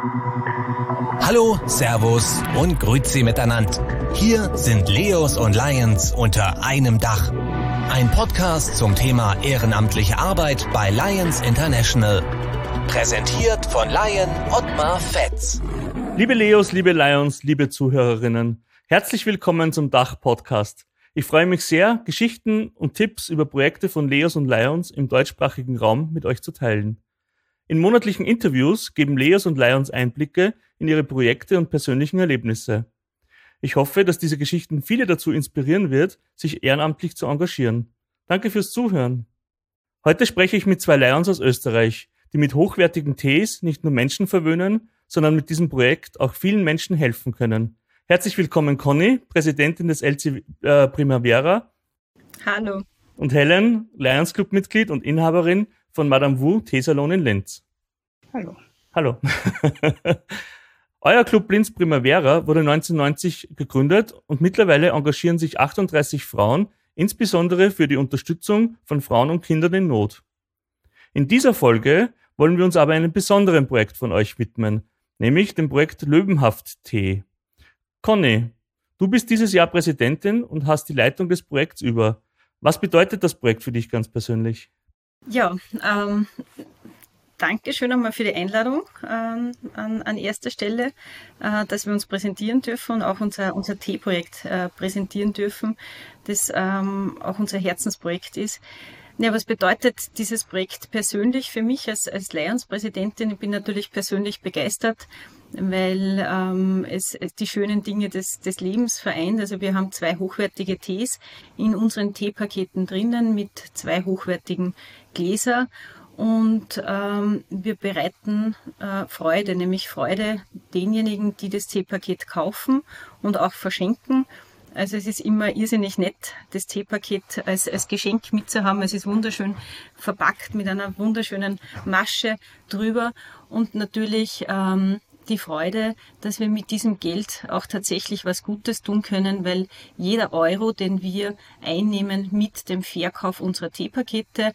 Hallo, Servus und Grüezi miteinander. Hier sind Leos und Lions unter einem Dach. Ein Podcast zum Thema ehrenamtliche Arbeit bei Lions International. Präsentiert von Lion Ottmar Fetz. Liebe Leos, liebe Lions, liebe Zuhörerinnen, herzlich willkommen zum Dach-Podcast. Ich freue mich sehr, Geschichten und Tipps über Projekte von Leos und Lions im deutschsprachigen Raum mit euch zu teilen. In monatlichen Interviews geben Leos und Lions Einblicke in ihre Projekte und persönlichen Erlebnisse. Ich hoffe, dass diese Geschichten viele dazu inspirieren wird, sich ehrenamtlich zu engagieren. Danke fürs Zuhören. Heute spreche ich mit zwei Lions aus Österreich, die mit hochwertigen Tees nicht nur Menschen verwöhnen, sondern mit diesem Projekt auch vielen Menschen helfen können. Herzlich willkommen Conny, Präsidentin des LC Primavera. Hallo. Und Helen, Lions Club Mitglied und Inhaberin von Madame Wu Teesalon in Linz. Hallo. Hallo. Euer Club Linz Primavera wurde 1990 gegründet und mittlerweile engagieren sich 38 Frauen, insbesondere für die Unterstützung von Frauen und Kindern in Not. In dieser Folge wollen wir uns aber einem besonderen Projekt von euch widmen, nämlich dem Projekt Löwenhaft Tee. Conny, du bist dieses Jahr Präsidentin und hast die Leitung des Projekts über. Was bedeutet das Projekt für dich ganz persönlich? Ja, danke schön einmal für die Einladung an erster Stelle, dass wir uns präsentieren dürfen und auch unser Teeprojekt präsentieren dürfen, das auch unser Herzensprojekt ist. Ja, was bedeutet dieses Projekt persönlich für mich als Lions-Präsidentin? Ich bin natürlich persönlich begeistert, weil es die schönen Dinge des Lebens vereint. Also wir haben 2 hochwertige Tees in unseren Teepaketen drinnen mit 2 hochwertigen Gläser. Und wir bereiten Freude, nämlich Freude denjenigen, die das Teepaket kaufen und auch verschenken. Also es ist immer irrsinnig nett, das Teepaket als Geschenk mitzuhaben. Es ist wunderschön verpackt mit einer wunderschönen Masche drüber und natürlich die Freude, dass wir mit diesem Geld auch tatsächlich was Gutes tun können, weil jeder Euro, den wir einnehmen mit dem Verkauf unserer Teepakete,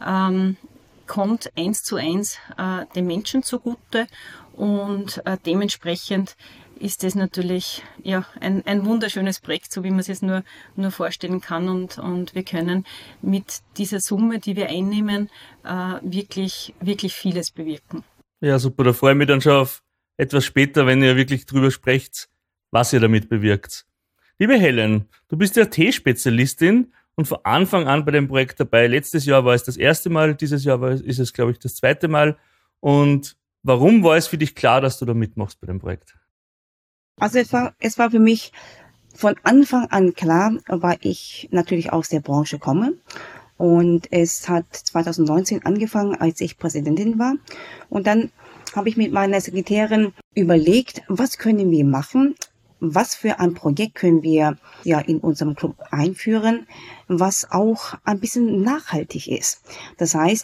kommt 1:1 den Menschen zugute und dementsprechend ist das natürlich ja ein wunderschönes Projekt, so wie man es sich nur vorstellen kann und wir können mit dieser Summe, die wir einnehmen, wirklich vieles bewirken. Ja, super, da freue ich mich dann schon auf etwas später, wenn ihr wirklich drüber sprecht, was ihr damit bewirkt. Liebe Helen, du bist ja Teespezialistin und von Anfang an bei dem Projekt dabei. Letztes Jahr war es das erste Mal, dieses Jahr ist es, glaube ich, das zweite Mal. Und warum war es für dich klar, dass du da mitmachst bei dem Projekt? Also es war für mich von Anfang an klar, weil ich natürlich aus der Branche komme. Und es hat 2019 angefangen, als ich Präsidentin war. Und dann habe ich mit meiner Sekretärin überlegt, was können wir machen? Was für ein Projekt können wir ja in unserem Club einführen, was auch ein bisschen nachhaltig ist. Das heißt,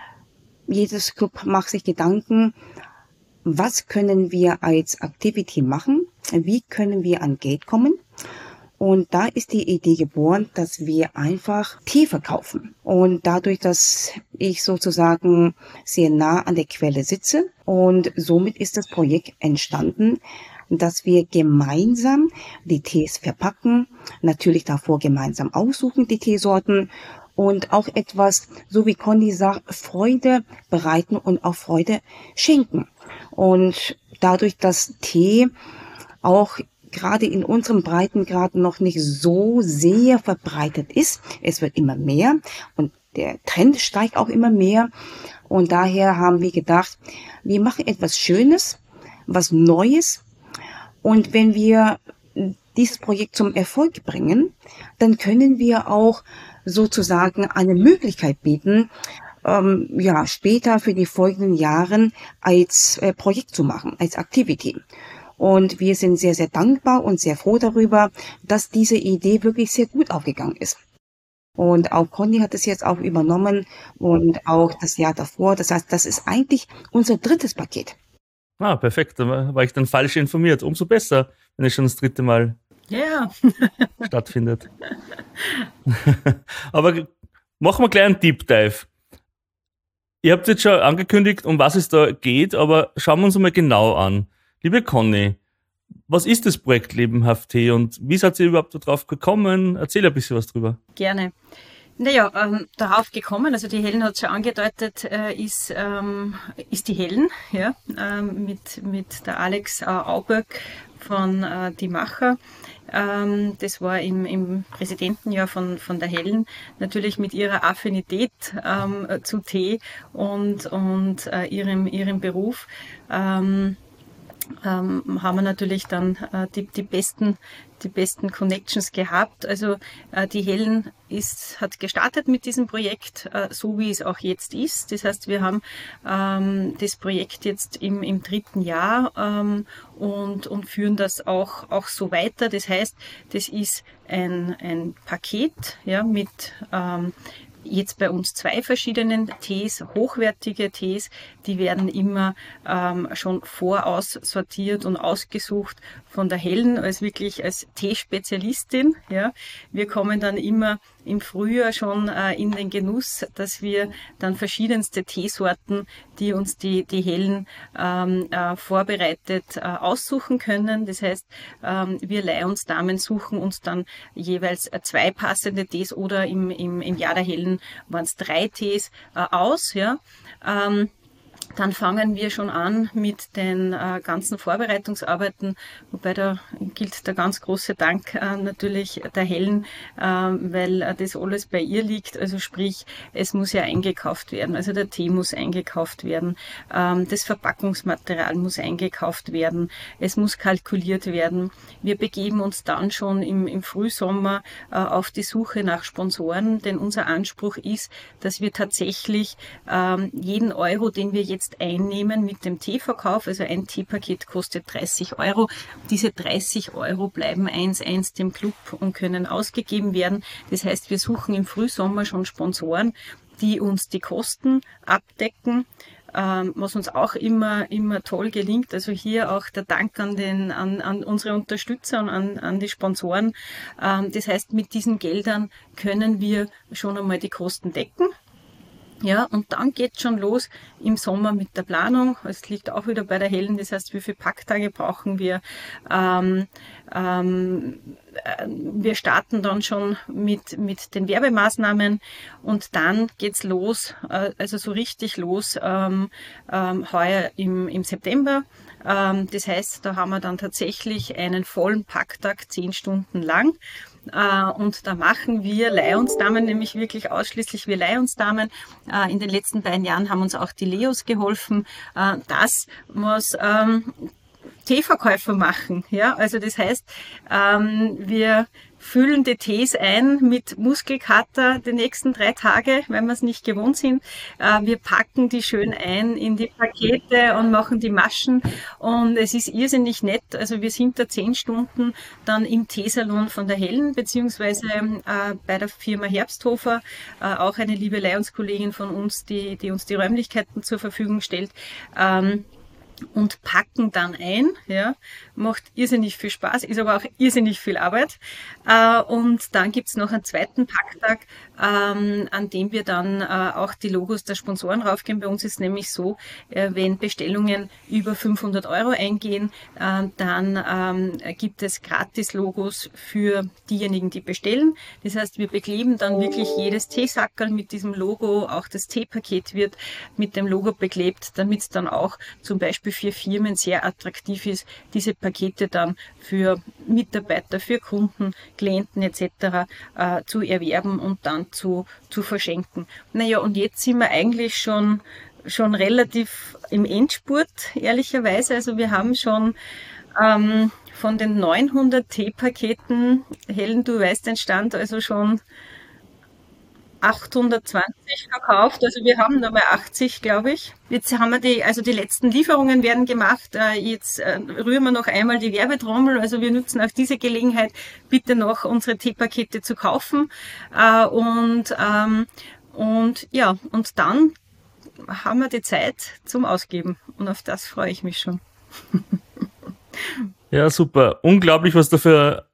jedes Club macht sich Gedanken, was können wir als Activity machen? Wie können wir an Geld kommen? Und da ist die Idee geboren, dass wir einfach Tee verkaufen. Und dadurch, dass ich sozusagen sehr nah an der Quelle sitze und somit ist das Projekt entstanden, dass wir gemeinsam die Tees verpacken, natürlich davor gemeinsam aussuchen, die Teesorten und auch etwas, so wie Conny sagt, Freude bereiten und auch Freude schenken. Und dadurch, dass Tee auch gerade in unserem Breitengrad noch nicht so sehr verbreitet ist, es wird immer mehr und der Trend steigt auch immer mehr und daher haben wir gedacht, wir machen etwas Schönes, was Neues und wenn wir dieses Projekt zum Erfolg bringen, dann können wir auch sozusagen eine Möglichkeit bieten, später für die folgenden Jahren als Projekt zu machen, als Activity. Und wir sind sehr, sehr dankbar und sehr froh darüber, dass diese Idee wirklich sehr gut aufgegangen ist. Und auch Conny hat es jetzt auch übernommen und auch das Jahr davor. Das heißt, das ist eigentlich unser 3. Paket. Ah, perfekt. Da war ich dann falsch informiert. Umso besser, wenn es schon das 3. Mal stattfindet. Aber machen wir gleich einen Deep Dive. Ihr habt jetzt schon angekündigt, um was es da geht, aber schauen wir uns mal genau an. Liebe Conny, was ist das Projekt Lebenhaft Tee und wie seid ihr überhaupt darauf gekommen? Erzähl ein bisschen was drüber. Gerne. Naja, darauf gekommen, also die Helen hat es schon angedeutet, ist die Helen, ja, mit der Alex Auböck von Die Macher. Das war im Präsidentenjahr von der Helen, natürlich mit ihrer Affinität zu Tee und ihrem Beruf. Haben wir natürlich dann die besten Connections gehabt. Also die Helen hat gestartet mit diesem Projekt, so wie es auch jetzt ist. Das heißt, wir haben das Projekt jetzt im 3. Jahr und führen das auch so weiter. Das heißt, das ist ein Paket, ja, mit jetzt bei uns 2 verschiedenen Tees, hochwertige Tees, die werden immer schon voraussortiert und ausgesucht von der Helen als Teespezialistin. Ja. Wir kommen dann immer im Frühjahr schon in den Genuss, dass wir dann verschiedenste Teesorten, die uns die Helen vorbereitet aussuchen können. Das heißt, wir Lions-Damen suchen uns dann jeweils 2 passende Tees oder im Jahr der Helen waren es 3 Tees aus. Ja. Dann fangen wir schon an mit den ganzen Vorbereitungsarbeiten, wobei da gilt der ganz große Dank natürlich der Helen, weil das alles bei ihr liegt. Also sprich, es muss ja eingekauft werden, also der Tee muss eingekauft werden, das Verpackungsmaterial muss eingekauft werden, es muss kalkuliert werden. Wir begeben uns dann schon im Frühsommer auf die Suche nach Sponsoren, denn unser Anspruch ist, dass wir tatsächlich jeden Euro, den wir jetzt einnehmen mit dem Teeverkauf, also ein Teepaket kostet 30 Euro. Diese 30 Euro bleiben 1 dem Club und können ausgegeben werden. Das heißt, wir suchen im Frühsommer schon Sponsoren, die uns die Kosten abdecken, was uns auch immer toll gelingt. Also hier auch der Dank an unsere Unterstützer und an die Sponsoren. Das heißt, mit diesen Geldern können wir schon einmal die Kosten decken. Ja, und dann geht's schon los im Sommer mit der Planung. Es liegt auch wieder bei der Helen, das heißt, wie viele Packtage brauchen wir? Wir starten dann schon mit den Werbemaßnahmen und dann geht's los, also so richtig los heuer im September. Das heißt, da haben wir dann tatsächlich einen vollen Packtag 10 Stunden lang. Und da machen wir Lions-Damen, nämlich wirklich ausschließlich wir Lions-Damen. In den letzten beiden Jahren haben uns auch die Leos geholfen. Das muss Teeverkäufer machen. Ja, also das heißt, wir füllen die Tees ein mit Muskelkater die nächsten 3 Tage, wenn wir es nicht gewohnt sind. Wir packen die schön ein in die Pakete und machen die Maschen und es ist irrsinnig nett. Also wir sind da 10 Stunden dann im Teesalon von der Helen, beziehungsweise bei der Firma Herbsthofer, auch eine liebe Lions-Kollegin von uns, die uns die Räumlichkeiten zur Verfügung stellt. Und packen dann ein, ja, macht irrsinnig viel Spaß, ist aber auch irrsinnig viel Arbeit. Und dann gibt's noch einen zweiten Packtag, an dem wir dann auch die Logos der Sponsoren raufgeben. Bei uns ist nämlich so, wenn Bestellungen über 500 Euro eingehen, dann gibt es Gratis-Logos für diejenigen, die bestellen. Das heißt, wir bekleben dann wirklich jedes Teesackerl mit diesem Logo, auch das Teepaket wird mit dem Logo beklebt, damit es dann auch zum Beispiel für Firmen sehr attraktiv ist, diese Pakete dann für Mitarbeiter, für Kunden, Klienten etc. Zu erwerben und dann zu verschenken. Naja, und jetzt sind wir eigentlich schon relativ im Endspurt, ehrlicherweise. Also wir haben schon von den 900 Teepaketen, Helen, du weißt den Stand, also schon 820 verkauft, also wir haben noch mal 80, glaube ich. Jetzt haben wir die letzten Lieferungen werden gemacht. Jetzt rühren wir noch einmal die Werbetrommel. Also wir nutzen auch diese Gelegenheit, bitte noch unsere Teepakete zu kaufen. Und dann haben wir die Zeit zum Ausgeben. Und auf das freue ich mich schon. Ja, super. Unglaublich, was da für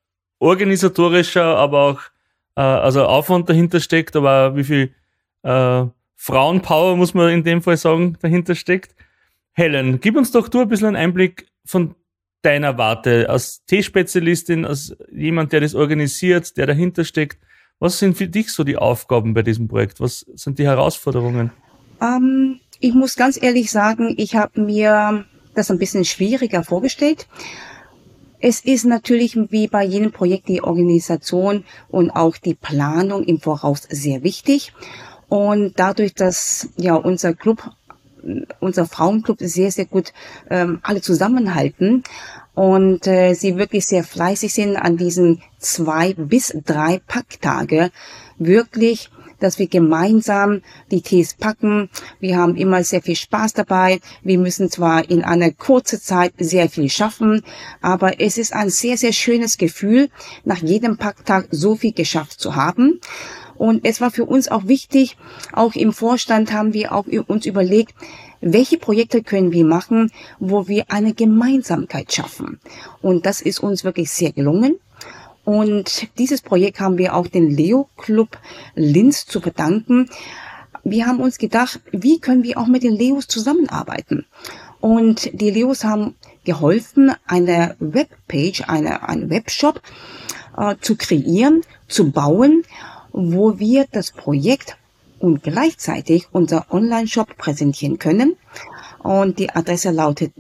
organisatorischer, aber auch also Aufwand dahinter steckt, aber wie viel Frauenpower, muss man in dem Fall sagen, dahinter steckt. Helen, gib uns doch du ein bisschen einen Einblick von deiner Warte als Teespezialistin, als jemand, der das organisiert, der dahinter steckt. Was sind für dich so die Aufgaben bei diesem Projekt? Was sind die Herausforderungen? Ich muss ganz ehrlich sagen, ich habe mir das ein bisschen schwieriger vorgestellt. Es ist natürlich wie bei jedem Projekt die Organisation und auch die Planung im Voraus sehr wichtig. Und dadurch, dass ja unser Frauenclub sehr, sehr gut alle zusammenhalten und sie wirklich sehr fleißig sind an diesen 2 bis 3 Packtage, wirklich, dass wir gemeinsam die Tees packen. Wir haben immer sehr viel Spaß dabei. Wir müssen zwar in einer kurzen Zeit sehr viel schaffen, aber es ist ein sehr, sehr schönes Gefühl, nach jedem Packtag so viel geschafft zu haben. Und es war für uns auch wichtig, auch im Vorstand haben wir auch uns überlegt, welche Projekte können wir machen, wo wir eine Gemeinsamkeit schaffen. Und das ist uns wirklich sehr gelungen. Und dieses Projekt haben wir auch den Leo Club Linz zu verdanken. Wir haben uns gedacht, wie können wir auch mit den Leos zusammenarbeiten? Und die Leos haben geholfen, eine Webpage, einen Webshop zu kreieren, zu bauen, wo wir das Projekt und gleichzeitig unser Online-Shop präsentieren können. Und die Adresse lautet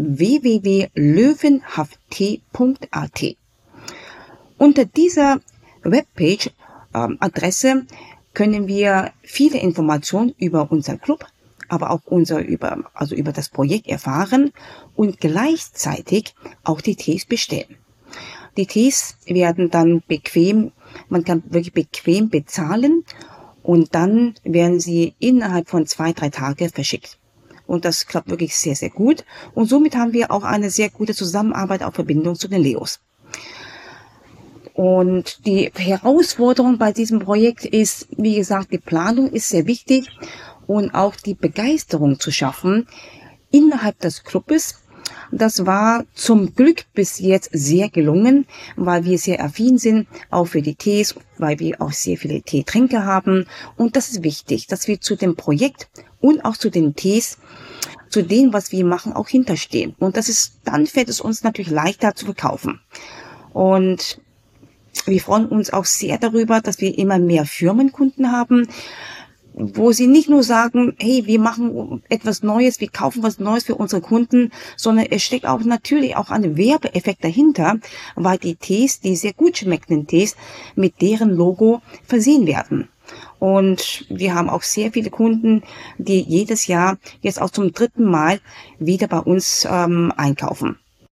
www.löwenhafttee.at. Unter dieser Webpage Adresse können wir viele Informationen über unser Club, aber auch über das Projekt erfahren und gleichzeitig auch die Tees bestellen. Die Tees werden dann man kann wirklich bequem bezahlen und dann werden sie innerhalb von 2-3 Tagen verschickt. Und das klappt wirklich sehr, sehr gut. Und somit haben wir auch eine sehr gute Zusammenarbeit, auch Verbindung zu den Leos. Und die Herausforderung bei diesem Projekt ist, wie gesagt, die Planung ist sehr wichtig und auch die Begeisterung zu schaffen innerhalb des Clubes. Das war zum Glück bis jetzt sehr gelungen, weil wir sehr affin sind, auch für die Tees, weil wir auch sehr viele Teetränke haben. Und das ist wichtig, dass wir zu dem Projekt und auch zu den Tees, zu dem, was wir machen, auch hinterstehen. Und dann fällt es uns natürlich leichter zu verkaufen. Und wir freuen uns auch sehr darüber, dass wir immer mehr Firmenkunden haben, wo sie nicht nur sagen, hey, wir machen etwas Neues, wir kaufen was Neues für unsere Kunden, sondern es steckt auch natürlich auch ein Werbeeffekt dahinter, weil die Tees, die sehr gut schmeckenden Tees, mit deren Logo versehen werden. Und wir haben auch sehr viele Kunden, die jedes Jahr jetzt auch zum 3. Mal wieder bei uns einkaufen.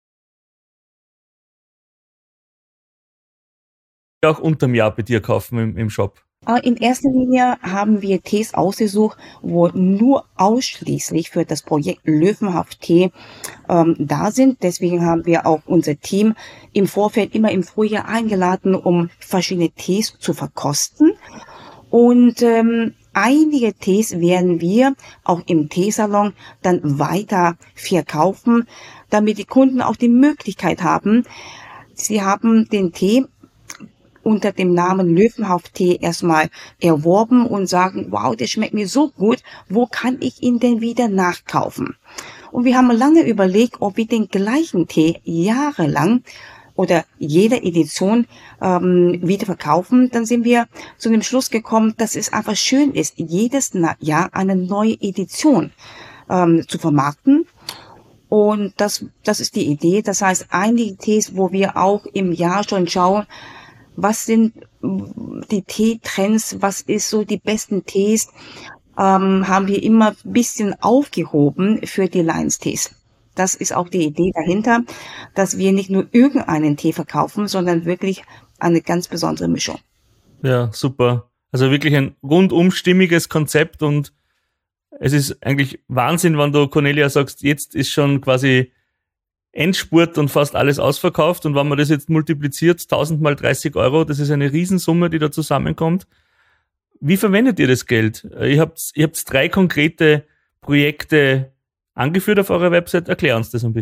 Auch unterm Jahr bei dir kaufen im Shop? In erster Linie haben wir Tees ausgesucht, wo nur ausschließlich für das Projekt Löwenhaft-Tee da sind. Deswegen haben wir auch unser Team im Vorfeld immer im Frühjahr eingeladen, um verschiedene Tees zu verkosten. Und einige Tees werden wir auch im Teesalon dann weiter verkaufen, damit die Kunden auch die Möglichkeit haben, sie haben den Tee unter dem Namen Löwenhaft-Tee erstmal erworben und sagen, wow, der schmeckt mir so gut, wo kann ich ihn denn wieder nachkaufen? Und wir haben lange überlegt, ob wir den gleichen Tee jahrelang oder jede Edition wieder verkaufen. Dann sind wir zu dem Schluss gekommen, dass es einfach schön ist, jedes Jahr eine neue Edition zu vermarkten. Und das ist die Idee. Das heißt, einige Tees, wo wir auch im Jahr schon schauen, was sind die Teetrends, was ist so die besten Tees, haben wir immer ein bisschen aufgehoben für die Lions Tees. Das ist auch die Idee dahinter, dass wir nicht nur irgendeinen Tee verkaufen, sondern wirklich eine ganz besondere Mischung. Ja, super. Also wirklich ein rundum stimmiges Konzept und es ist eigentlich Wahnsinn, wenn du, Cornelia, sagst, jetzt ist schon quasi Endspurt und fast alles ausverkauft. Und wenn man das jetzt multipliziert, 1000 mal 30 Euro, das ist eine Riesensumme, die da zusammenkommt. Wie verwendet ihr das Geld? Ihr habt 3 konkrete Projekte angeführt auf eurer Website. Erklär uns das ein bisschen.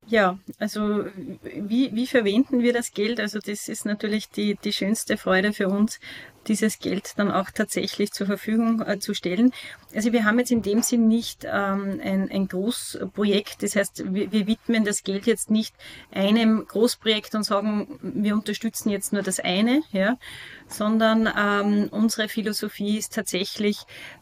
Ja, also wie verwenden wir das Geld? Also das ist natürlich die schönste Freude für uns, dieses Geld dann auch tatsächlich zur Verfügung zu stellen. Also wir haben jetzt in dem Sinn nicht ein Großprojekt, das heißt, wir widmen das Geld jetzt nicht einem Großprojekt und sagen, wir unterstützen jetzt nur das eine, ja, sondern unsere Philosophie ist tatsächlich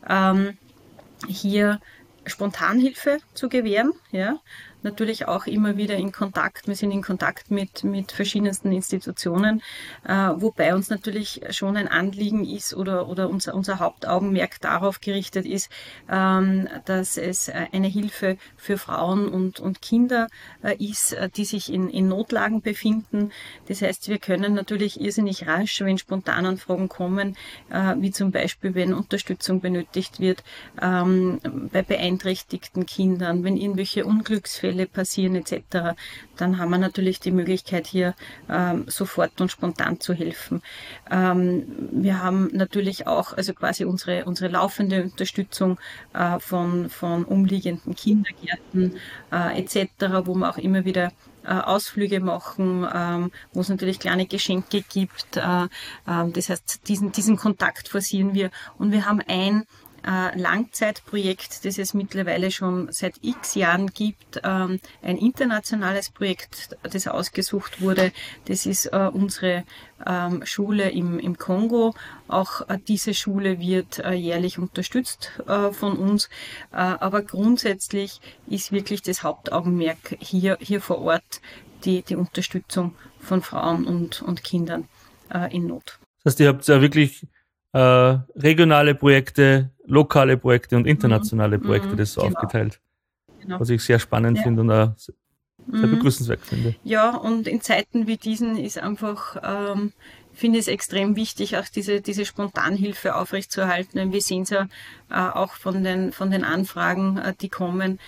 hier Spontanhilfe zu gewähren, ja. Natürlich auch immer wieder in Kontakt. Wir sind in Kontakt mit verschiedensten Institutionen, wobei uns natürlich schon ein Anliegen ist oder unser Hauptaugenmerk darauf gerichtet ist, dass es eine Hilfe für Frauen und Kinder ist, die sich in Notlagen befinden. Das heißt, wir können natürlich irrsinnig rasch, wenn Spontananfragen kommen, wie zum Beispiel, wenn Unterstützung benötigt wird, bei beeinträchtigten Kindern, wenn irgendwelche Unglücksfälle passieren etc., dann haben wir natürlich die Möglichkeit, hier sofort und spontan zu helfen. Wir haben natürlich auch also quasi unsere laufende Unterstützung von umliegenden Kindergärten etc., wo wir auch immer wieder Ausflüge machen, wo es natürlich kleine Geschenke gibt. Das heißt, diesen Kontakt forcieren wir. Und wir haben ein Langzeitprojekt, das es mittlerweile schon seit x Jahren gibt, ein internationales Projekt, das ausgesucht wurde. Das ist unsere Schule im Kongo. Auch diese Schule wird jährlich unterstützt von uns. Aber grundsätzlich ist wirklich das Hauptaugenmerk hier vor Ort die Unterstützung von Frauen und Kindern in Not. Das heißt, ihr habt ja wirklich regionale Projekte, lokale Projekte und internationale Projekte, das so aufgeteilt. Genau. Was ich sehr spannend finde und auch sehr begrüßenswert finde. Ja, und in Zeiten wie diesen ist einfach, finde ich es extrem wichtig, auch diese Spontanhilfe aufrechtzuerhalten. Wir sehen es ja auch von den Anfragen, die kommen.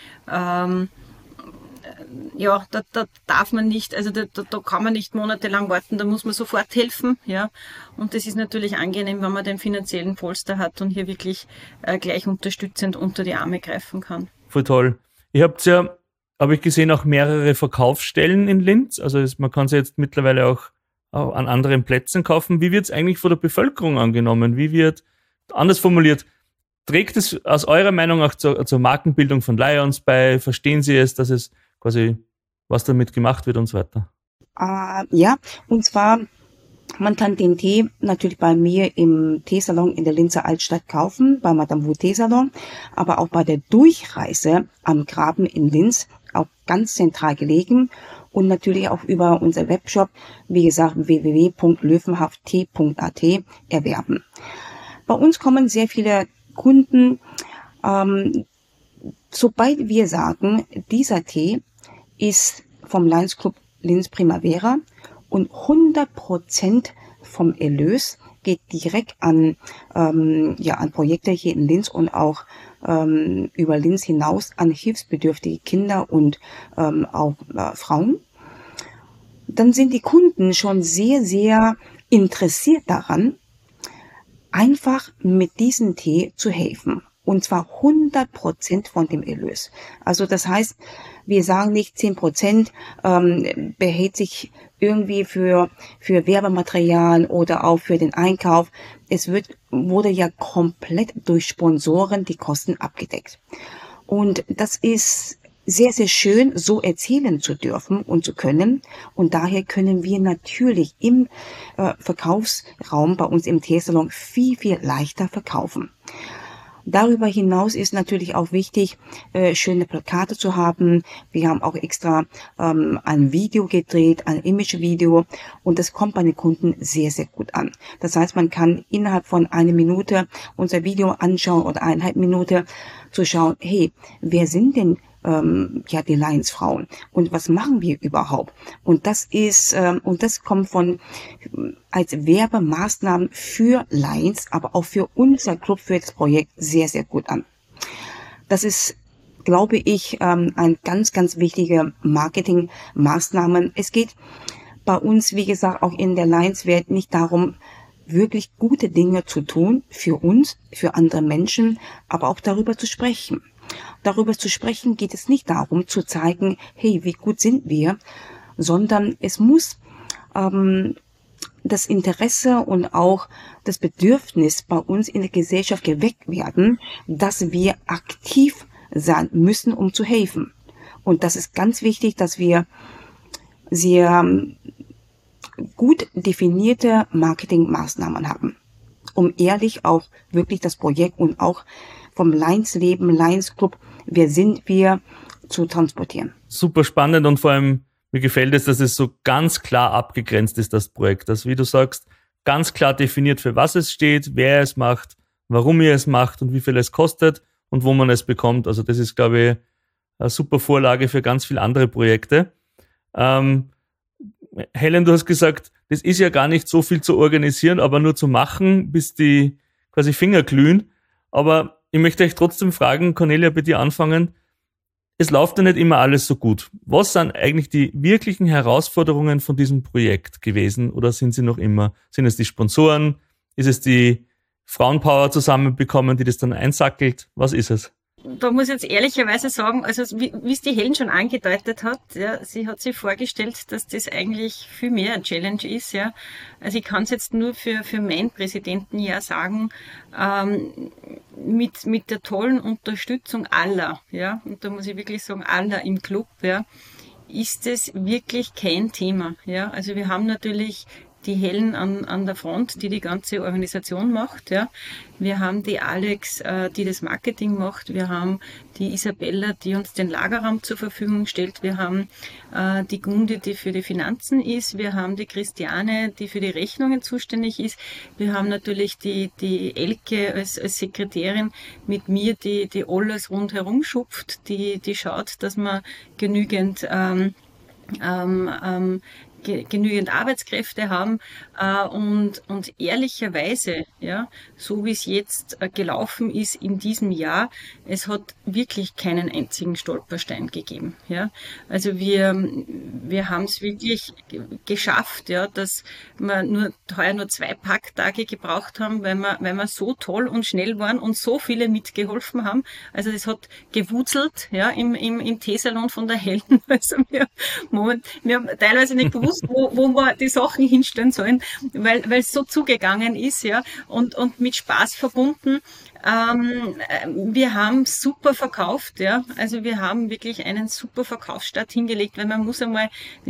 Ja, da darf man nicht, also da kann man nicht monatelang warten, da muss man sofort helfen, ja. Und das ist natürlich angenehm, wenn man den finanziellen Polster hat und hier wirklich gleich unterstützend unter die Arme greifen kann. Voll toll. Ihr habt ja, habe ich gesehen, auch mehrere Verkaufsstellen in Linz. Also man kann sie jetzt mittlerweile auch an anderen Plätzen kaufen. Wie wird es eigentlich von der Bevölkerung angenommen? Wie wird, anders formuliert, trägt es aus eurer Meinung auch zur Markenbildung von Lions bei? Verstehen Sie es, dass es quasi, was damit gemacht wird und so weiter? Ja, und zwar, man kann den Tee natürlich bei mir im Teesalon in der Linzer Altstadt kaufen, bei Madame Wu Teesalon, aber auch bei der Durchreise am Graben in Linz, auch ganz zentral gelegen und natürlich auch über unser Webshop, wie gesagt, www.löwenhafttee.at erwerben. Bei uns kommen sehr viele Kunden, sobald wir sagen, dieser Tee ist vom Lions Club Linz Primavera und 100% vom Erlös geht direkt an Projekte hier in Linz und auch über Linz hinaus an hilfsbedürftige Kinder und auch Frauen. Dann sind die Kunden schon sehr, sehr interessiert daran, einfach mit diesem Tee zu helfen. Und zwar 100% von dem Erlös. Also das heißt, wir sagen nicht 10% behält sich irgendwie für Werbematerial oder auch für den Einkauf. Wurde ja komplett durch Sponsoren die Kosten abgedeckt. Und das ist sehr, sehr schön, so erzählen zu dürfen und zu können. Und daher können wir natürlich im Verkaufsraum bei uns im Teesalon viel, viel leichter verkaufen. Darüber hinaus ist natürlich auch wichtig, schöne Plakate zu haben. Wir haben auch extra ein Video gedreht, ein Image-Video, und das kommt bei den Kunden sehr, sehr gut an. Das heißt, man kann innerhalb von 1 Minute unser Video anschauen oder 1,5 Minuten zu schauen, hey, wer sind denn die Lions-Frauen und was machen wir überhaupt? Und das kommt als Werbemaßnahmen für Lions, aber auch für unser Club, für das Projekt sehr, sehr gut an. Das ist, glaube ich, ein ganz, ganz wichtige Marketingmaßnahme. Es geht bei uns, wie gesagt, auch in der Lions-Welt nicht darum, wirklich gute Dinge zu tun für uns, für andere Menschen, aber auch darüber zu sprechen. Darüber zu sprechen geht es nicht darum, zu zeigen, hey, wie gut sind wir, sondern es muss das Interesse und auch das Bedürfnis bei uns in der Gesellschaft geweckt werden, dass wir aktiv sein müssen, um zu helfen. Und das ist ganz wichtig, dass wir sehr gut definierte Marketingmaßnahmen haben, um ehrlich auch wirklich das Projekt und auch vom Lions-Leben, Lions Club, wer sind wir, zu transportieren. Super spannend und vor allem mir gefällt es, dass es so ganz klar abgegrenzt ist, das Projekt. Das, wie du sagst, ganz klar definiert, für was es steht, wer es macht, warum ihr es macht und wie viel es kostet und wo man es bekommt. Also das ist, glaube ich, eine super Vorlage für ganz viele andere Projekte. Helen, du hast gesagt, das ist ja gar nicht so viel zu organisieren, aber nur zu machen, bis die quasi Finger glühen. Aber ich möchte euch trotzdem fragen, Cornelia, bei dir anfangen. Es läuft ja nicht immer alles so gut. Was sind eigentlich die wirklichen Herausforderungen von diesem Projekt gewesen oder sind sie noch immer? Sind es die Sponsoren? Ist es die Frauenpower zusammenbekommen, die das dann einsackelt? Was ist es? Da muss ich jetzt ehrlicherweise sagen, also wie es die Helen schon angedeutet hat, ja, sie hat sich vorgestellt, dass das eigentlich viel mehr eine Challenge ist, ja. Also ich kann es jetzt nur für meinen Präsidenten ja sagen, mit der tollen Unterstützung aller, ja, und da muss ich wirklich sagen, aller im Club, ja, ist es wirklich kein Thema, ja. Also wir haben natürlich die Helen an der Front, die ganze Organisation macht, ja. Wir haben die Alex, die das Marketing macht. Wir haben die Isabella, die uns den Lagerraum zur Verfügung stellt. Wir haben die Gundi, die für die Finanzen ist. Wir haben die Christiane, die für die Rechnungen zuständig ist. Wir haben natürlich die Elke als Sekretärin mit mir, die alles rundherum schupft, die schaut, dass man genügend genügend Arbeitskräfte haben und ehrlicherweise, ja, so wie es jetzt gelaufen ist in diesem Jahr, es hat wirklich keinen einzigen Stolperstein gegeben, ja. Also wir haben es wirklich geschafft, ja, dass wir heuer nur 2 Packtage gebraucht haben, weil wir so toll und schnell waren und so viele mitgeholfen haben. Also das hat gewurzelt, ja, im Teesalon von der Helen. Also wir haben teilweise nicht gewusst, wo wir die Sachen hinstellen sollen, weil es so zugegangen ist, ja, und mit Spaß verbunden. Wir haben super verkauft, ja, also wir haben wirklich einen super Verkaufsstart hingelegt, weil man muss einmal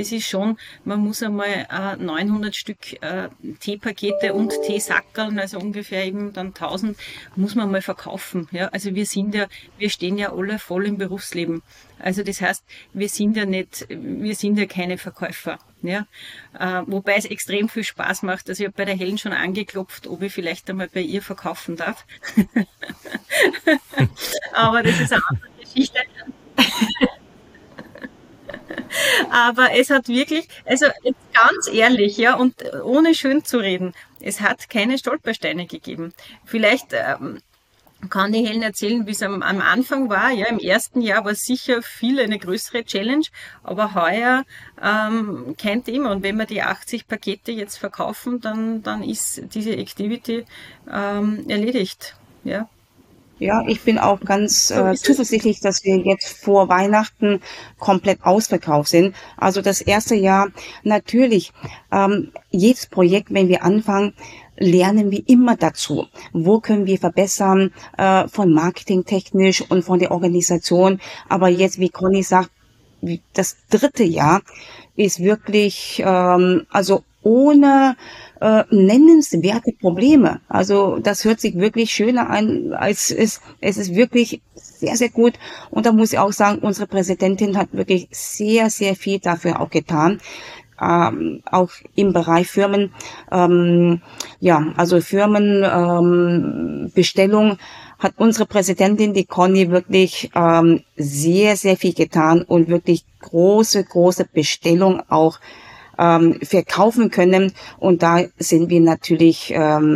900 Stück Teepakete und Teesackerln, also ungefähr eben dann 1000, muss man mal verkaufen, ja, also wir stehen ja alle voll im Berufsleben. Also das heißt, wir sind ja keine Verkäufer, ja. Wobei es extrem viel Spaß macht. Also ich habe bei der Helen schon angeklopft, ob ich vielleicht einmal bei ihr verkaufen darf. Aber das ist eine andere Geschichte. Aber es hat wirklich, also jetzt ganz ehrlich, ja, und ohne schön zu reden, es hat keine Stolpersteine gegeben. Vielleicht kann die Helen erzählen, wie es am Anfang war. Ja, im ersten Jahr war es sicher viel eine größere Challenge, aber heuer kein Thema. Und wenn wir die 80 Pakete jetzt verkaufen, dann ist diese Activity erledigt. Ja. Ja, ich bin auch ganz zuversichtlich, dass wir jetzt vor Weihnachten komplett ausverkauft sind. Also das erste Jahr, natürlich, jedes Projekt, wenn wir anfangen, lernen wir immer dazu. Wo können wir verbessern, von Marketing technisch und von der Organisation. Aber jetzt, wie Conny sagt, das 3. Jahr ist wirklich, also ohne nennenswerte Probleme. Also das hört sich wirklich schöner an, als es ist wirklich sehr, sehr gut. Und da muss ich auch sagen, unsere Präsidentin hat wirklich sehr, sehr viel dafür auch getan. Auch im Bereich Firmen, also Firmenbestellung hat unsere Präsidentin, die Conny, wirklich sehr, sehr viel getan und wirklich große Bestellung auch verkaufen können. Und da sind wir natürlich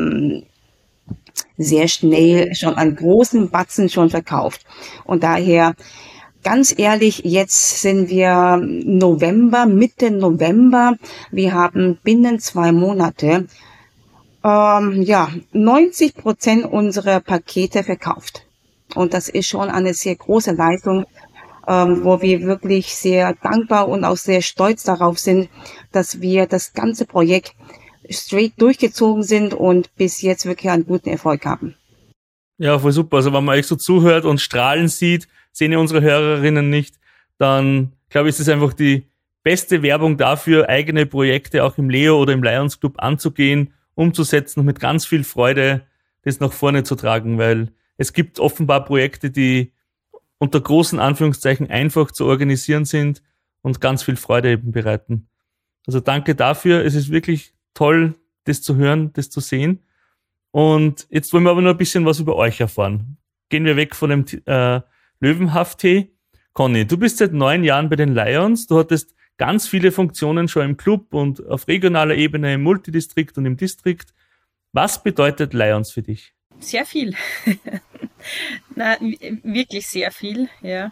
sehr schnell schon an großen Batzen schon verkauft. Und daher, ganz ehrlich, jetzt sind wir Mitte November. Wir haben binnen 2 Monate 90% unserer Pakete verkauft. Und das ist schon eine sehr große Leistung, wo wir wirklich sehr dankbar und auch sehr stolz darauf sind, dass wir das ganze Projekt straight durchgezogen sind und bis jetzt wirklich einen guten Erfolg haben. Ja, voll super. Also wenn man euch so zuhört und strahlen sieht, sehen ja unsere Hörerinnen nicht, dann glaube ich, ist es einfach die beste Werbung dafür, eigene Projekte auch im Leo oder im Lions Club anzugehen, umzusetzen und mit ganz viel Freude das nach vorne zu tragen, weil es gibt offenbar Projekte, die unter großen Anführungszeichen einfach zu organisieren sind und ganz viel Freude eben bereiten. Also danke dafür. Es ist wirklich toll, das zu hören, das zu sehen. Und jetzt wollen wir aber noch ein bisschen was über euch erfahren. Gehen wir weg von dem Löwenhaft-Tee. Conny, du bist seit 9 Jahren bei den Lions. Du hattest ganz viele Funktionen schon im Club und auf regionaler Ebene, im Multidistrikt und im Distrikt. Was bedeutet Lions für dich? Sehr viel. Na, wirklich sehr viel. Ja,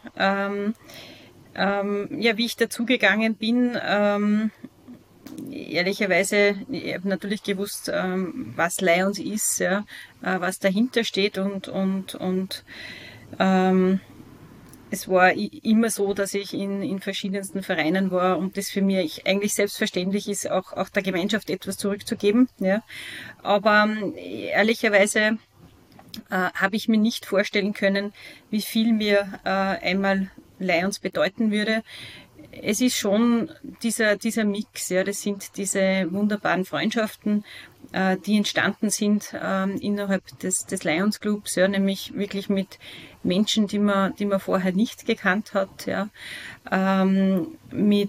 wie ich dazugegangen bin, ehrlicherweise, ich habe natürlich gewusst, was Lions ist, ja, was dahinter steht und es war immer so, dass ich in verschiedensten Vereinen war und das für mich eigentlich selbstverständlich ist, auch der Gemeinschaft etwas zurückzugeben. Ja. Aber ehrlicherweise habe ich mir nicht vorstellen können, wie viel mir einmal Lions bedeuten würde. Es ist schon dieser Mix, ja, das sind diese wunderbaren Freundschaften, die entstanden sind innerhalb des Lions Clubs, ja, nämlich wirklich mit Menschen, die man vorher nicht gekannt hat, ja, mit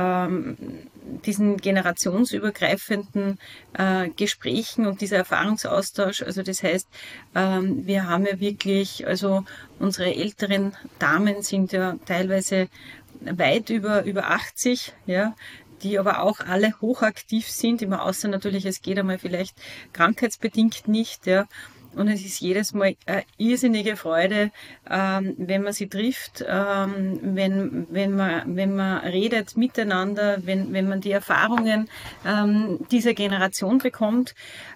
diesen generationsübergreifenden Gesprächen und dieser Erfahrungsaustausch. Also das heißt, wir haben ja wirklich, also unsere älteren Damen sind ja teilweise weit über 80, ja, die aber auch alle hochaktiv sind, immer außer natürlich, es geht einmal vielleicht krankheitsbedingt nicht, ja. Und es ist jedes Mal eine irrsinnige Freude, wenn man sie trifft, wenn man redet miteinander, wenn man die Erfahrungen dieser Generation bekommt.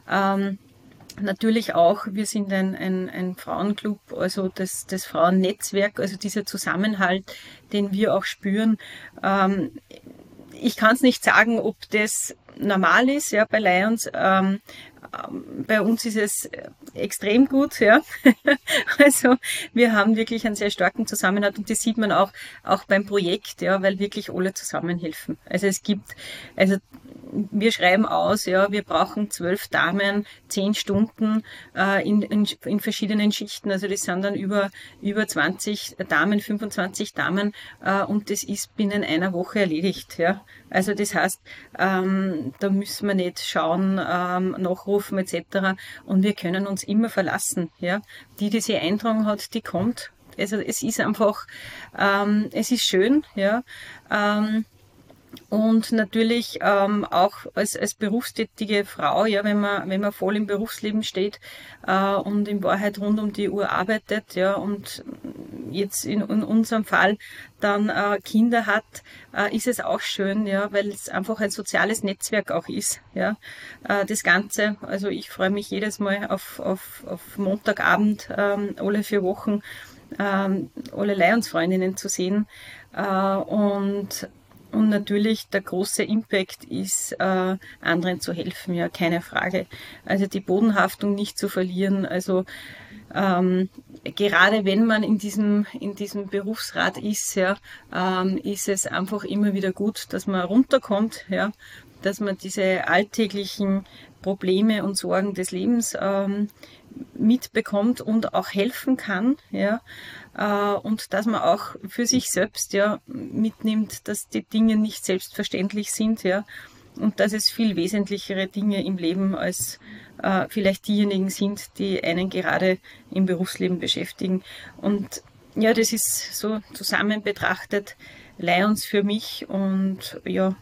Natürlich auch, wir sind ein Frauenclub, also das Frauennetzwerk, also dieser Zusammenhalt, den wir auch spüren. Ich kann es nicht sagen, ob das normal ist, ja, bei Lions. Bei uns ist es extrem gut, ja. Also wir haben wirklich einen sehr starken Zusammenhalt und das sieht man auch beim Projekt, ja, weil wirklich alle zusammenhelfen. Also wir schreiben aus, ja, wir brauchen 12 Damen, 10 Stunden in verschiedenen Schichten. Also das sind dann über 20 Damen, 25 Damen und das ist binnen einer Woche erledigt. Ja. Also das heißt, da müssen wir nicht schauen, nachrufen etc. Und wir können uns immer verlassen. Ja. Die sich eintragen hat, die kommt. Also es ist einfach, es ist schön, ja. Und natürlich auch als berufstätige Frau, ja, wenn man voll im Berufsleben steht und in Wahrheit rund um die Uhr arbeitet, ja, und jetzt in unserem Fall dann Kinder hat, ist es auch schön, ja, weil es einfach ein soziales Netzwerk auch ist, ja, das Ganze. Also ich freue mich jedes Mal auf Montagabend alle 4 Wochen alle Lions-Freundinnen zu sehen und natürlich der große Impact ist, anderen zu helfen, ja, keine Frage. Also die Bodenhaftung nicht zu verlieren. Also gerade wenn man in diesem Berufsrat ist, ja, ist es einfach immer wieder gut, dass man runterkommt, ja, dass man diese alltäglichen Probleme und Sorgen des Lebens mitbekommt und auch helfen kann, ja, und dass man auch für sich selbst, ja, mitnimmt, dass die Dinge nicht selbstverständlich sind, ja, und dass es viel wesentlichere Dinge im Leben als vielleicht diejenigen sind, die einen gerade im Berufsleben beschäftigen. Und ja, das ist so zusammen betrachtet Lions für mich und ja,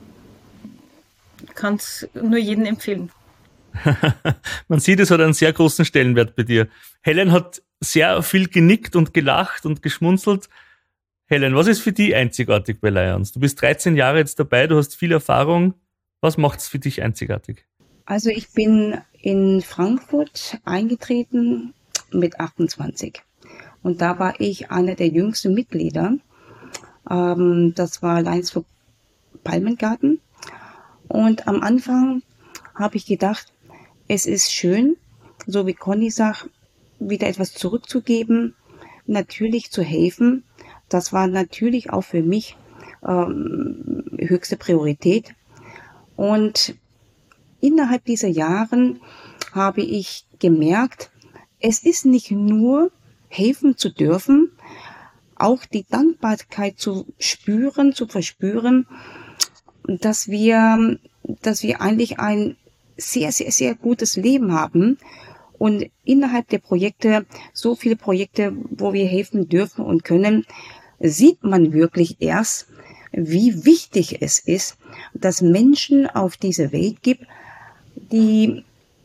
kann es nur jedem empfehlen. Man sieht, es hat einen sehr großen Stellenwert bei dir. Helen hat sehr viel genickt und gelacht und geschmunzelt. Helen, was ist für dich einzigartig bei Lions? Du bist 13 Jahre jetzt dabei, du hast viel Erfahrung. Was macht es für dich einzigartig? Also ich bin in Frankfurt eingetreten mit 28. Und da war ich einer der jüngsten Mitglieder. Das war Lions for Palmengarten. Und am Anfang habe ich gedacht, es ist schön, so wie Conny sagt, wieder etwas zurückzugeben, natürlich zu helfen. Das war natürlich auch für mich höchste Priorität. Und innerhalb dieser Jahren habe ich gemerkt, es ist nicht nur helfen zu dürfen, auch die Dankbarkeit zu spüren, zu verspüren, dass wir eigentlich ein sehr, sehr, sehr gutes Leben haben und innerhalb der Projekte, so viele Projekte, wo wir helfen dürfen und können, sieht man wirklich erst, wie wichtig es ist, dass Menschen auf diese Welt gibt, die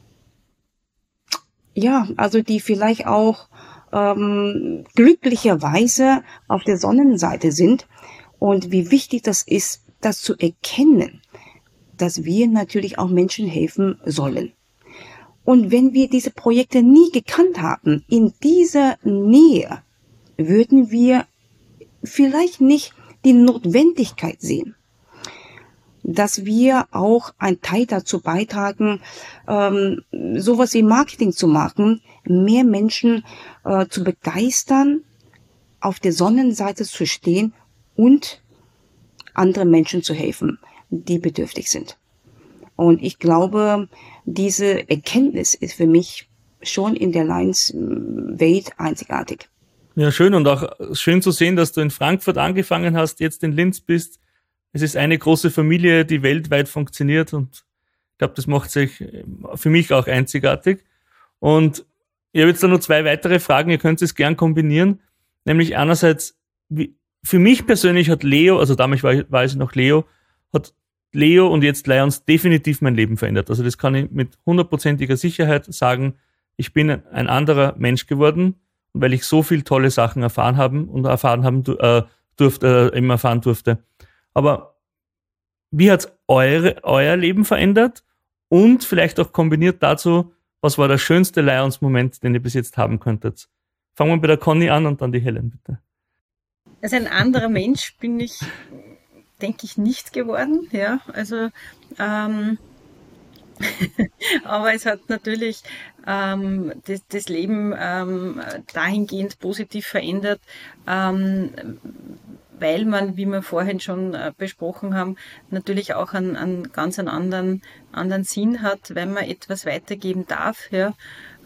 vielleicht auch glücklicherweise auf der Sonnenseite sind und wie wichtig das ist, das zu erkennen, dass wir natürlich auch Menschen helfen sollen. Und wenn wir diese Projekte nie gekannt haben, in dieser Nähe, würden wir vielleicht nicht die Notwendigkeit sehen, dass wir auch einen Teil dazu beitragen, sowas wie Marketing zu machen, mehr Menschen zu begeistern, auf der Sonnenseite zu stehen und anderen Menschen zu helfen, die bedürftig sind. Und ich glaube, diese Erkenntnis ist für mich schon in der Lions-Welt einzigartig. Ja, schön und auch schön zu sehen, dass du in Frankfurt angefangen hast, jetzt in Linz bist. Es ist eine große Familie, die weltweit funktioniert und ich glaube, das macht sich für mich auch einzigartig. Und ich habe jetzt da noch 2 weitere Fragen, ihr könnt es gern kombinieren. Nämlich einerseits, für mich persönlich hat Leo, also damals war ich noch Leo, hat Leo und jetzt Lions definitiv mein Leben verändert. Also das kann ich mit 100%iger Sicherheit sagen. Ich bin ein anderer Mensch geworden, weil ich so viel tolle Sachen erfahren durfte. Aber wie hat euer Leben verändert? Und vielleicht auch kombiniert dazu, was war der schönste Lions-Moment, den ihr bis jetzt haben könntet? Fangen wir bei der Conny an und dann die Helen, bitte. Also ein anderer Mensch bin ich, denke ich, nicht geworden. Ja, also aber es hat natürlich das Leben dahingehend positiv verändert, weil man, wie wir vorhin schon besprochen haben, natürlich auch einen ganz anderen Sinn hat, wenn man etwas weitergeben darf, ja,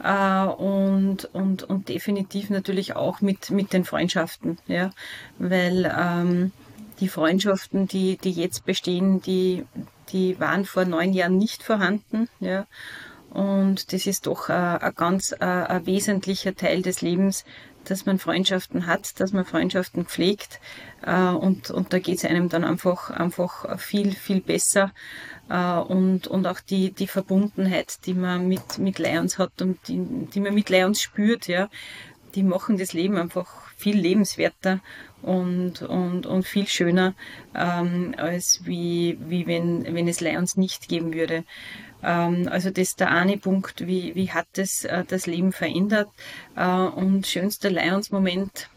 und definitiv natürlich auch mit den Freundschaften, ja, weil die Freundschaften, die jetzt bestehen, die waren vor 9 Jahren nicht vorhanden, ja. Und das ist doch ein ganz wesentlicher Teil des Lebens, dass man Freundschaften hat, dass man Freundschaften pflegt. Und da geht es einem dann einfach viel, viel besser. Und auch die Verbundenheit, die man mit Lions hat und die man mit Lions spürt, ja, die machen das Leben einfach viel lebenswerter und viel schöner, als wie wenn es Lions nicht geben würde. Also das ist der eine Punkt, wie hat das Leben verändert. Und schönster Lions-Moment,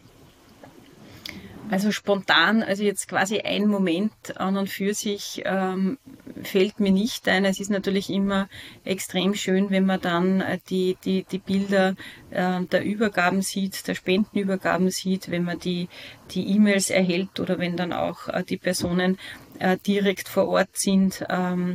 also spontan, also jetzt quasi ein Moment an und für sich fällt mir nicht ein. Es ist natürlich immer extrem schön, wenn man dann die Bilder der Übergaben sieht, der Spendenübergaben sieht, wenn man die E-Mails erhält oder wenn dann auch die Personen direkt vor Ort sind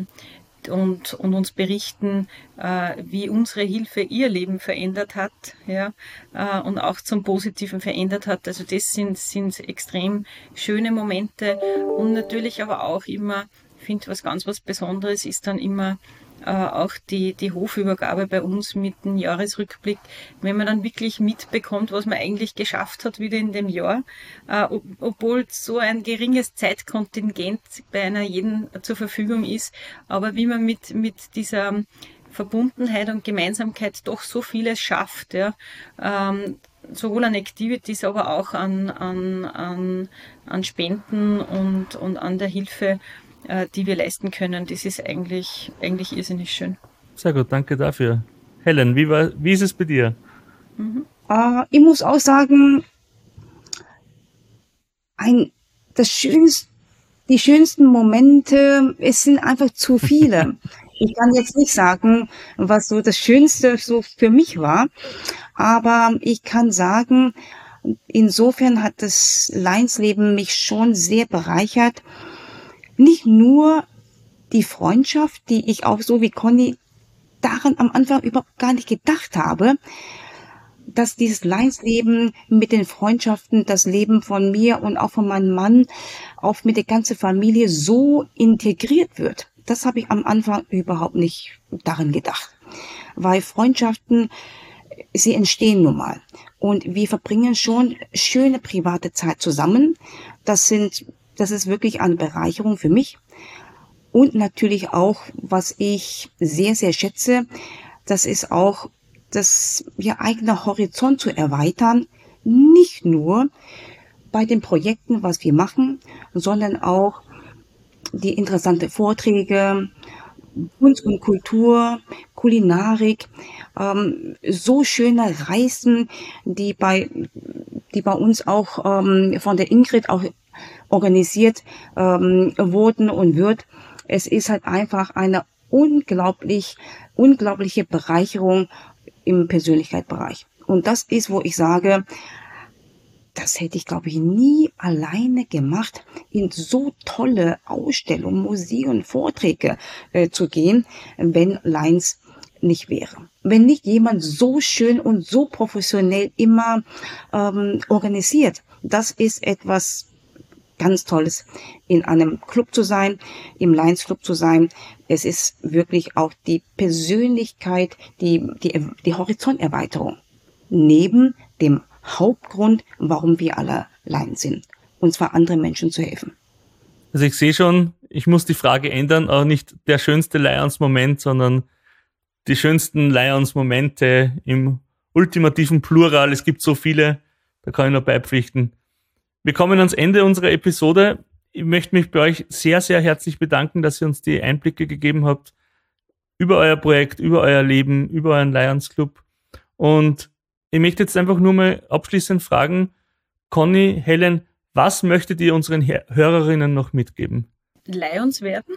und uns berichten, wie unsere Hilfe ihr Leben verändert hat, ja, und auch zum Positiven verändert hat. Also das sind extrem schöne Momente und natürlich aber auch immer, ich finde, was Besonderes ist dann immer auch die Hofübergabe bei uns mit dem Jahresrückblick, wenn man dann wirklich mitbekommt, was man eigentlich geschafft hat wieder in dem Jahr, obwohl so ein geringes Zeitkontingent bei einer jeden zur Verfügung ist, aber wie man mit dieser Verbundenheit und Gemeinsamkeit doch so vieles schafft, ja, sowohl an Activities, aber auch an Spenden und an der Hilfe, die wir leisten können. Das ist eigentlich irrsinnig schön. Sehr gut, danke dafür. Helen, wie ist es bei dir? Ich muss auch sagen, die schönsten Momente, es sind einfach zu viele. Ich kann jetzt nicht sagen, was so das Schönste so für mich war, aber ich kann sagen, insofern hat das Lions-Leben mich schon sehr bereichert. Nicht nur die Freundschaft, die ich auch so wie Conny daran am Anfang überhaupt gar nicht gedacht habe, dass dieses Lions-Leben mit den Freundschaften, das Leben von mir und auch von meinem Mann, auch mit der ganzen Familie so integriert wird. Das habe ich am Anfang überhaupt nicht daran gedacht. Weil Freundschaften, sie entstehen nun mal. Und wir verbringen schon schöne private Zeit zusammen. Das ist wirklich eine Bereicherung für mich. Und natürlich auch, was ich sehr, sehr schätze, das ist auch das eigene Horizont zu erweitern, nicht nur bei den Projekten, was wir machen, sondern auch die interessante Vorträge, Kunst und Kultur, Kulinarik, so schöne Reisen, die bei uns auch von der Ingrid auch organisiert wurden und wird. Es ist halt einfach eine unglaubliche Bereicherung im Persönlichkeitsbereich. Und das ist, wo ich sage, das hätte ich, glaube ich, nie alleine gemacht, in so tolle Ausstellungen, Museen, Vorträge zu gehen, wenn Lions nicht wäre. Wenn nicht jemand so schön und so professionell immer organisiert. Das ist etwas ganz Tolles, in einem Club zu sein, im Lions Club zu sein. Es ist wirklich auch die Persönlichkeit, die Horizonterweiterung. Neben dem Hauptgrund, warum wir alle Lions sind. Und zwar anderen Menschen zu helfen. Also ich sehe schon, ich muss die Frage ändern, aber nicht der schönste Lions-Moment, sondern die schönsten Lions-Momente im ultimativen Plural. Es gibt so viele, da kann ich nur beipflichten. Wir kommen ans Ende unserer Episode. Ich möchte mich bei euch sehr, sehr herzlich bedanken, dass ihr uns die Einblicke gegeben habt über euer Projekt, über euer Leben, über euren Lions Club. Und ich möchte jetzt einfach nur mal abschließend fragen, Conny, Helen, was möchtet ihr unseren Hörerinnen noch mitgeben? Lions werden,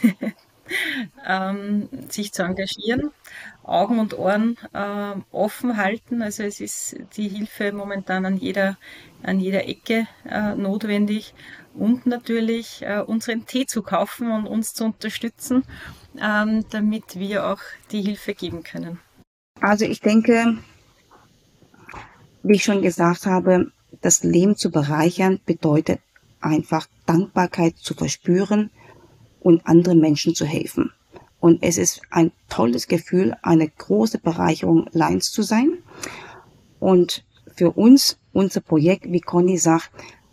sich zu engagieren, Augen und Ohren offen halten. Also es ist die Hilfe momentan an jeder Ecke notwendig und natürlich unseren Tee zu kaufen und uns zu unterstützen, damit wir auch die Hilfe geben können. Also ich denke, wie ich schon gesagt habe, das Leben zu bereichern bedeutet einfach Dankbarkeit zu verspüren und anderen Menschen zu helfen. Und es ist ein tolles Gefühl, eine große Bereicherung, Lions zu sein. Und für uns, unser Projekt, wie Conny sagt,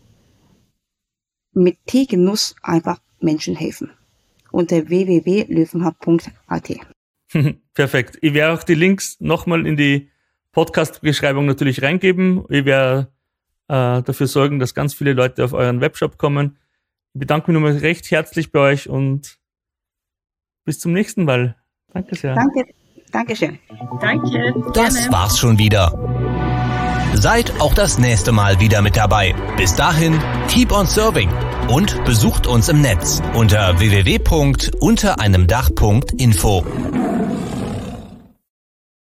mit Teegenuss einfach Menschen helfen. Unter www.löwenhub.at. Perfekt. Ich werde auch die Links nochmal in die Podcast-Beschreibung natürlich reingeben. Ich werde dafür sorgen, dass ganz viele Leute auf euren Webshop kommen. Ich bedanke mich nochmal recht herzlich bei euch und bis zum nächsten Mal. Danke sehr. Dankeschön. Danke. Das war's schon wieder. Seid auch das nächste Mal wieder mit dabei. Bis dahin, keep on serving und besucht uns im Netz unter www.untereinemdach.info.